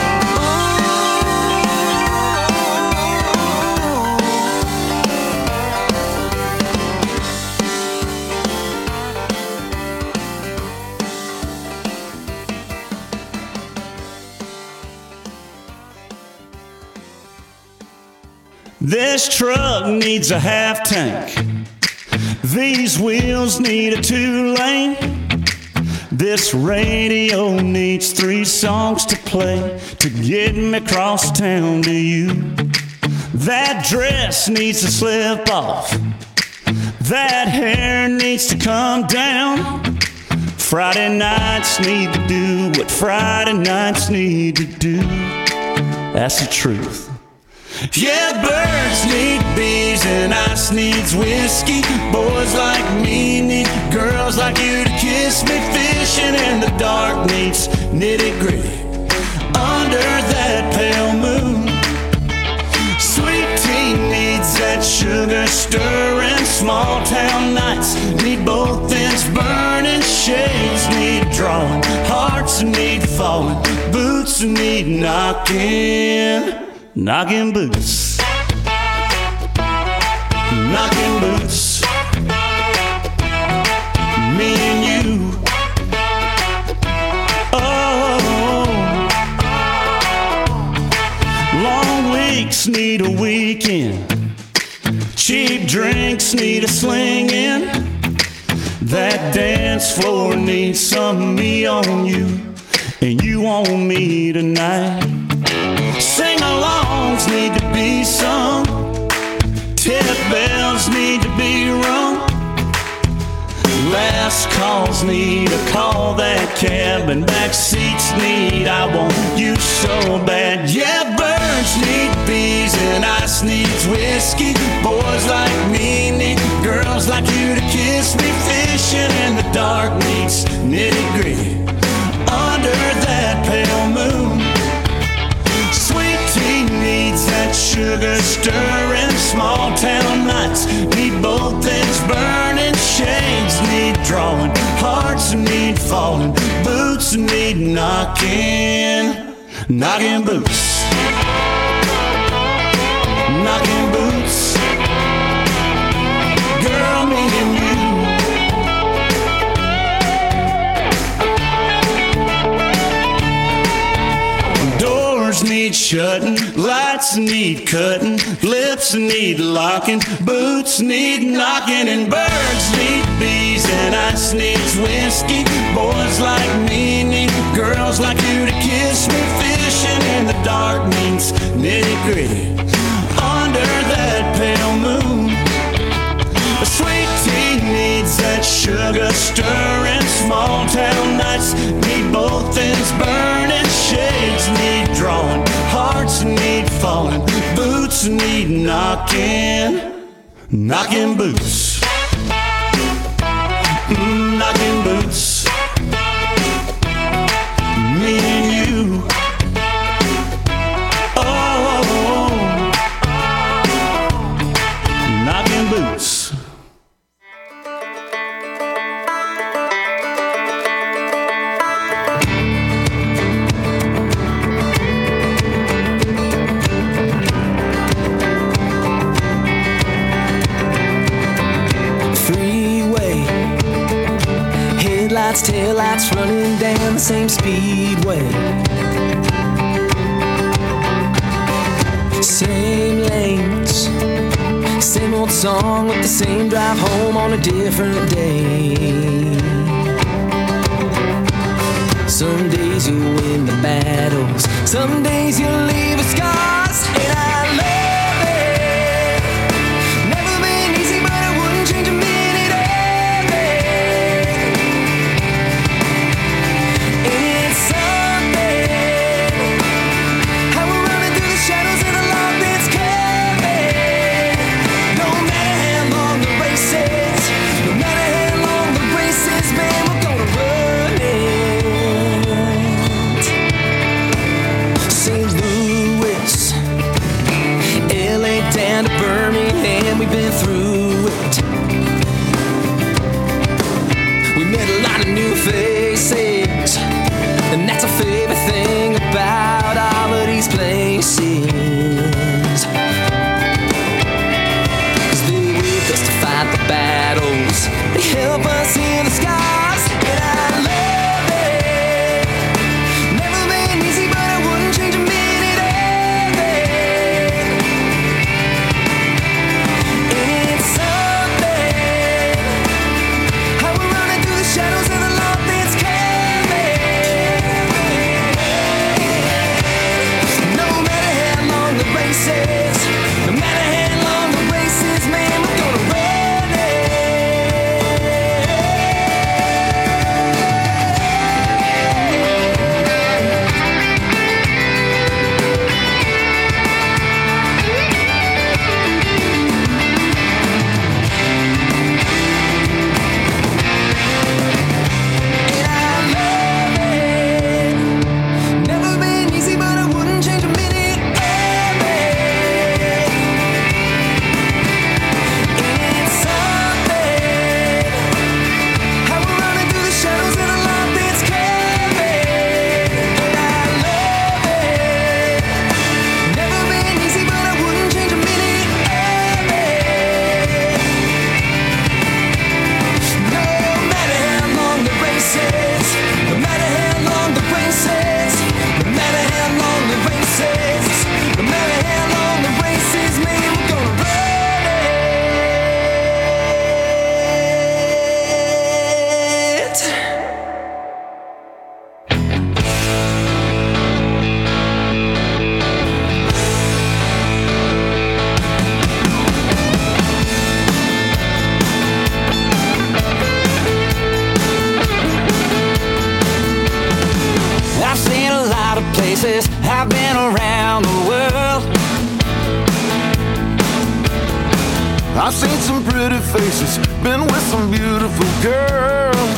This truck needs a half tank. These wheels need a two-lane. This radio needs three songs to play to get me across town to you. That dress needs to slip off. That hair needs to come down. Friday nights need to do what Friday nights need to do. That's the truth. Yeah, birds need bees and ice needs whiskey. Boys like me need girls like you to kiss me. Fishing in the dark needs nitty gritty under that pale moon. Sweet tea needs that sugar stirring. Small town nights need both ends burning. Shades need drawing, hearts need falling, boots need knocking. Knocking boots, knocking boots, me and you. Oh, long weeks need a weekend. Cheap drinks need a slinging. That dance floor needs some me on you, and you on me tonight. Sing-alongs need to be sung. Tip bells need to be rung. Last calls need to call that cab, and back seats need I want you so bad. Yeah, birds need bees and ice needs whiskey. Boys like me need girls like you to kiss me. Fishing in the dark needs nitty-gritty under that pale moon. Sweet tea needs that sugar stirring. Small town nights need both ends burning. Shades need drawing, hearts need falling, boots need knocking. Knocking boots, knocking boots. Girl, me and you. Need shutting, lights need cutting, lips need locking, boots need knocking, and birds need bees and ice needs whiskey. Boys like me need girls like you to kiss me. Fishing in the dark means nitty gritty under that pale moon. A sweet tea needs that sugar stirring. Small town nights need both ends burning. Shades need drawing, hearts need falling, boots need knocking. Knocking boots, mm, knocking boots. Me and you. Oh, knocking boots. Taillights running down the same speedway. Same lanes, same old song with the same drive home on a different day. Some days you win the battles, some days you leave with scars, and I love it. Never been easy, but I wouldn't change a minute. I faces. 'Cause they with us to fight the battles. They help us in the skies, and I love it. Never been easy, but I wouldn't change a minute of it. And it's something how we're running through the shadows of the love that's coming. No matter how long the race is, no matter how long the race is, man, we're gonna run it. And I love it. Never been easy, but I wouldn't change a minute of it. And it's something how we're running through the shadows of the light that's coming. And I love it. Never been easy, but I wouldn't change a minute of it. No matter how long the race is, no matter how long the race is, no matter how long the race is, no matter how long the race is, man, we're gonna run it. I've seen a lot of places, I've been around the world. I've seen some pretty faces, been with some beautiful girls.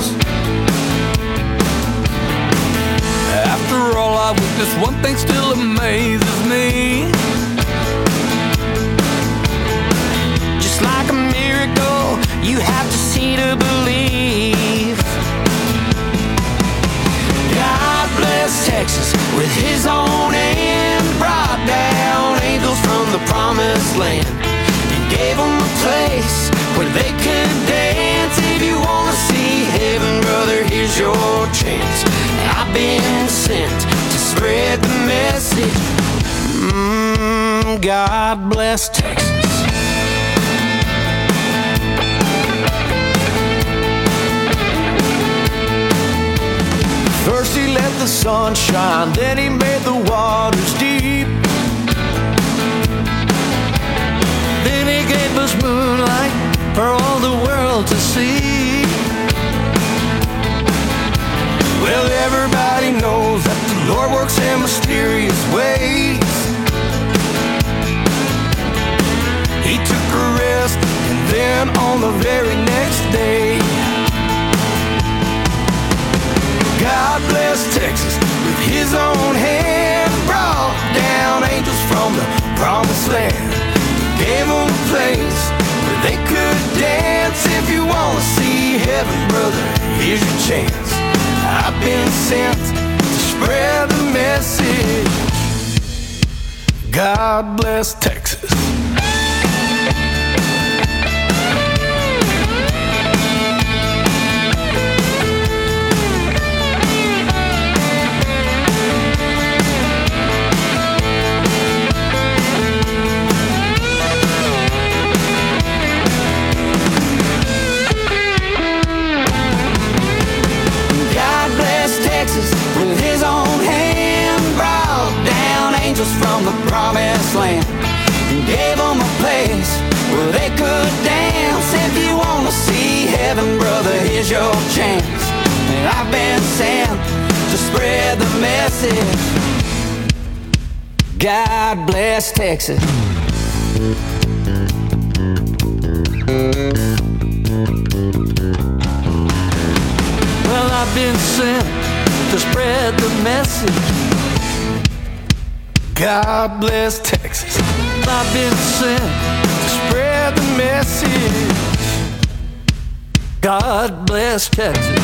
After all I witnessed, one thing still amazes me. Just like a miracle, you have to see to believe. God bless Texas with his own hand. Brought down angels from the promised land and gave them a place where they could dance. If you want to see heaven, brother, here's your chance. I've been sent to spread the message. Mm, God bless Texas. First he let the sun shine, then he made the waters deep. Then he gave us moonlight for all the world to see. Well, everybody knows that the Lord works in mysterious ways. He took a rest, and then on the very next day, God bless Texas with his own hand. Brought down angels from the promised land. Gave them a place where they could dance. If you want to see heaven, brother, here's your chance. I've been sent to spread the message. God bless Texas. Texas with his own hand. Brought down angels from the promised land and gave them a place where they could dance. If you want to see heaven, brother, here's your chance. And I've been sent to spread the message. God bless Texas. Well, I've been sent to spread the message. God bless Texas. I've been sent to spread the message. God bless Texas.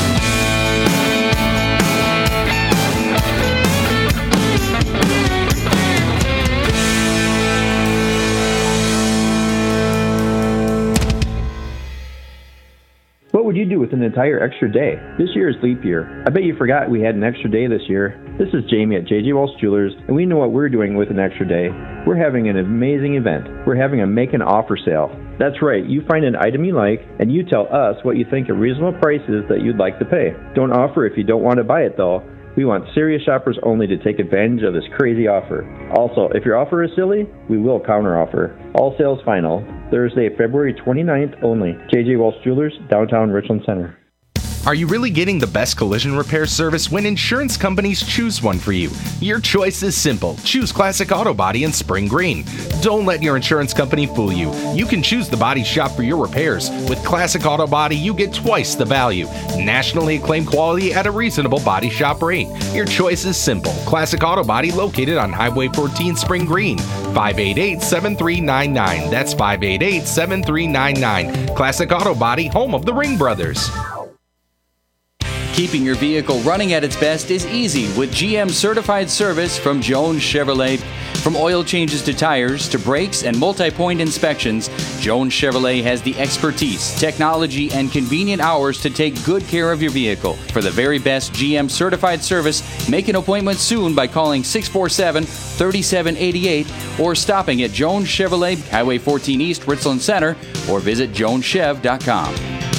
with an entire extra day? This year is leap year. I bet you forgot we had an extra day this year. This is Jamie at J J Walsh Jewelers, and we know what we're doing with an extra day. We're having an amazing event. We're having a make an offer sale. That's right, you find an item you like, and you tell us what you think a reasonable price is that you'd like to pay. Don't offer if you don't want to buy it, though. We want serious shoppers only to take advantage of this crazy offer. Also, if your offer is silly, we will counteroffer. All sales final. Thursday, February twenty-ninth only. J J Walsh Jewelers, downtown Richland Center. Are you really getting the best collision repair service when insurance companies choose one for you? Your choice is simple. Choose Classic Auto Body in Spring Green. Don't let your insurance company fool you. You can choose the body shop for your repairs. With Classic Auto Body, you get twice the value. Nationally acclaimed quality at a reasonable body shop rate. Your choice is simple. Classic Auto Body located on Highway fourteen Spring Green. five eight eight, seven three nine nine. That's five eight eight, seven three nine nine. Classic Auto Body, home of the Ring Brothers. Keeping your vehicle running at its best is easy with G M certified service from Jones Chevrolet. From oil changes to tires to brakes and multi-point inspections, Jones Chevrolet has the expertise, technology, and convenient hours to take good care of your vehicle. For the very best G M certified service, make an appointment soon by calling six four seven, three seven eight eight or stopping at Jones Chevrolet, Highway fourteen East, Richland Center, or visit jones chev dot com.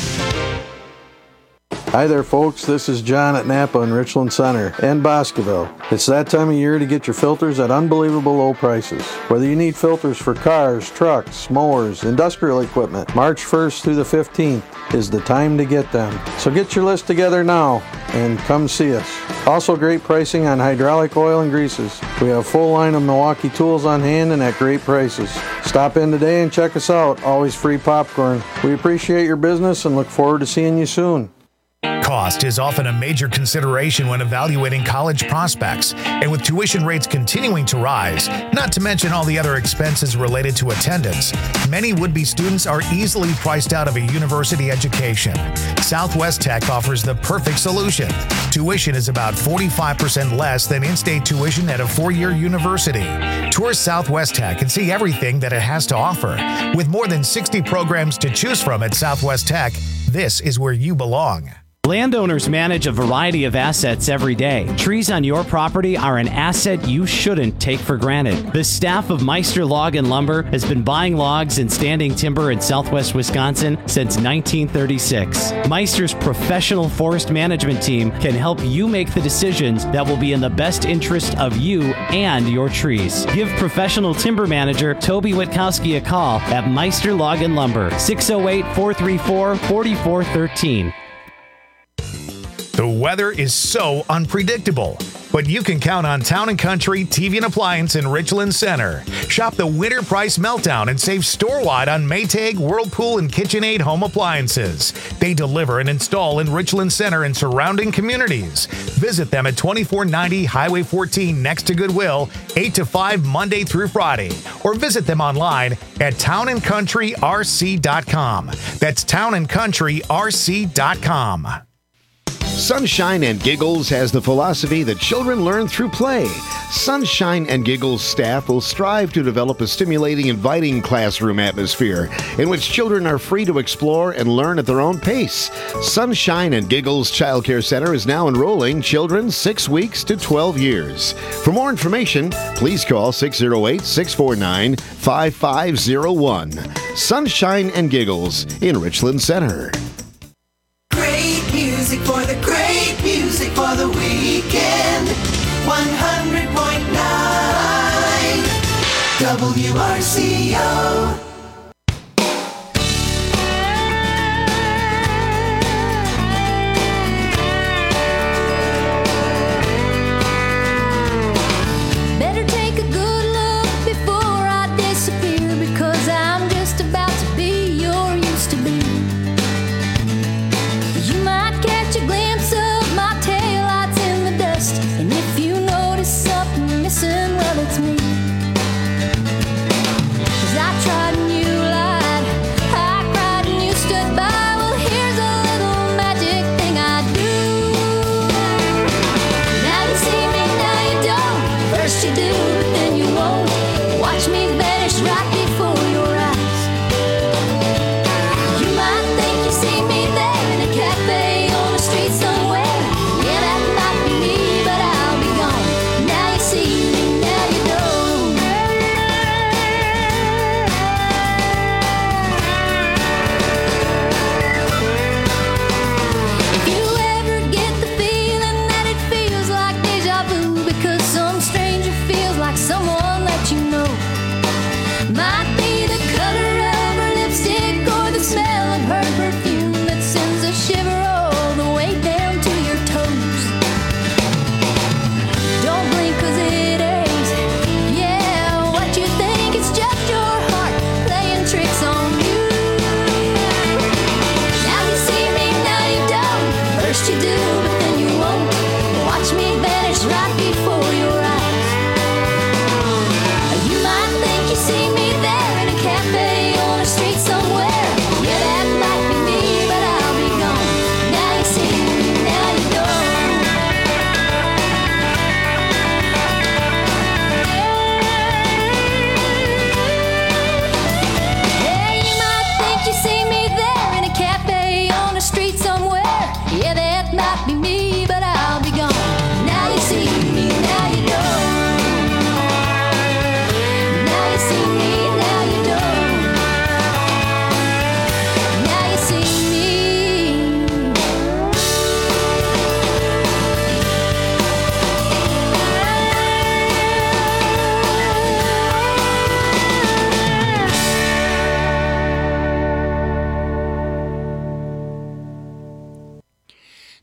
Hi there, folks. This is John at Napa in Richland Center and Boscoville. It's that time of year to get your filters at unbelievable low prices. Whether you need filters for cars, trucks, mowers, industrial equipment, March first through the fifteenth is the time to get them. So get your list together now and come see us. Also great pricing on hydraulic oil and greases. We have a full line of Milwaukee tools on hand and at great prices. Stop in today and check us out. Always free popcorn. We appreciate your business and look forward to seeing you soon. Cost is often a major consideration when evaluating college prospects, and with tuition rates continuing to rise, not to mention all the other expenses related to attendance, many would-be students are easily priced out of a university education. Southwest Tech offers the perfect solution. Tuition is about forty-five percent less than in-state tuition at a four-year university. Tour Southwest Tech and see everything that it has to offer. With more than sixty programs to choose from at Southwest Tech, this is where you belong. Landowners manage a variety of assets every day. Trees on your property are an asset you shouldn't take for granted. The staff of Meister Log and Lumber has been buying logs and standing timber in southwest Wisconsin since nineteen thirty-six. Meister's professional forest management team can help you make the decisions that will be in the best interest of you and your trees. Give professional timber manager Toby Witkowski a call at Meister Log and Lumber, six oh eight, four three four, four four one three. The weather is so unpredictable, but you can count on Town and Country T V and Appliance in Richland Center. Shop the Winter Price Meltdown and save store-wide on Maytag, Whirlpool, and KitchenAid home appliances. They deliver and install in Richland Center and surrounding communities. Visit them at twenty-four ninety Highway fourteen next to Goodwill, eight to five Monday through Friday, or visit them online at town and country r c dot com. That's town and country r c dot com. Sunshine and Giggles has the philosophy that children learn through play. Sunshine and Giggles staff will strive to develop a stimulating, inviting classroom atmosphere in which children are free to explore and learn at their own pace. Sunshine and Giggles Child Care Center is now enrolling children six weeks to twelve years. For more information, please call six oh eight, six four nine, five five oh one. Sunshine and Giggles in Richland Center. Music for the great music for the weekend. one hundred point nine W R C O. Better take a good look before I disappear, because I'm just about to be your used to be. You might catch a glimpse of my taillights in the dust, and if you notice something missing, well, it's me. 'Cause I tried and you lied, I cried and you stood by. Well, here's a little magic thing I do. Now you see me, now you don't. First you do, but then you won't. Watch me vanish right before your eyes. You might think you see me there in a cafe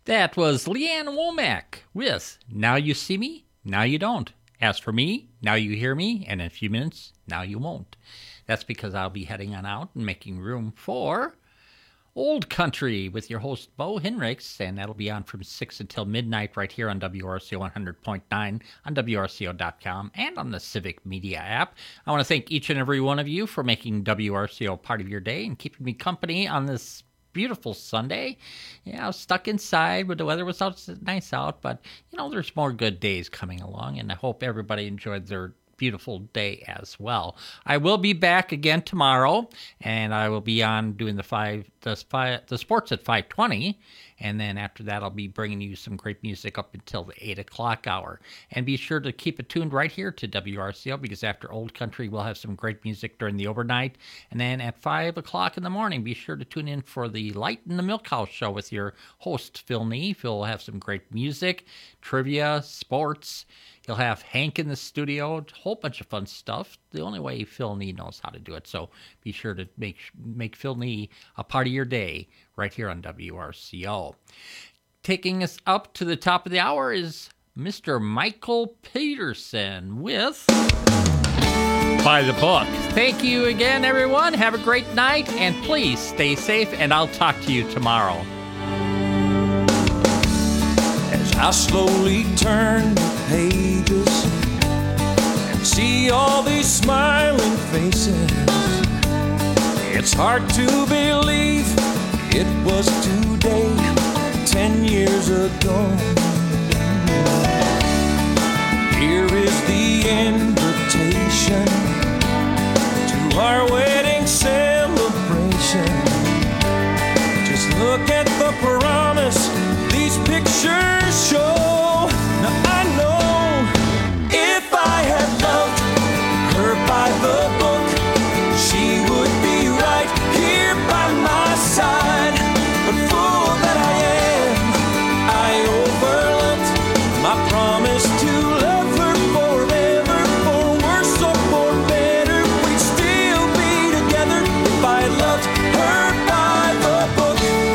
That was Leanne Womack with Now You See Me, Now You Don't. As for me, now you hear me, and in a few minutes, now you won't. That's because I'll be heading on out and making room for Old Country with your host, Bo Henricks, and that'll be on from six until midnight right here on W R C O one hundred point nine, on W R C O dot com, and on the Civic Media app. I want to thank each and every one of you for making W R C O part of your day and keeping me company on this beautiful Sunday. Yeah, I was stuck inside, but the weather was out, nice out, but, you know, there's more good days coming along, and I hope everybody enjoyed their beautiful day as well. I will be back again tomorrow, and I will be on doing the five the five the sports at five twenty, and then after that I'll be bringing you some great music up until the eight o'clock hour. And be sure to keep it tuned right here to W R C O, because after Old Country we'll have some great music during the overnight, and then at five o'clock in the morning be sure to tune in for the Light in the Milk House show with your host Phil Nee. Phil will have some great music, trivia, sports. He'll have Hank in the studio, a whole bunch of fun stuff. The only way Phil Nee knows how to do it. So be sure to make make Phil Nee a part of your day right here on W R C O. Taking us up to the top of the hour is Mister Michael Peterson with By the Book. Thank you again, everyone. Have a great night, and please stay safe, and I'll talk to you tomorrow. I slowly turn the pages and see all these smiling faces. It's hard to believe it was today, ten years ago. Here is the invitation to our wedding celebration. Just look at the promise these pictures show. Now I know if I had loved her by the book, she would be right here by my side. But fool that I am, I overlooked my promise to love her forever. For worse or for better, we'd still be together if I loved her by the book.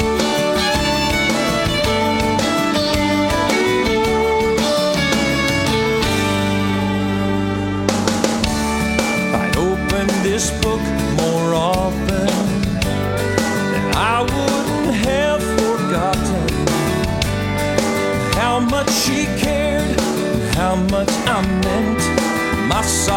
This book more often, and I wouldn't have forgotten how much she cared, how much I meant. My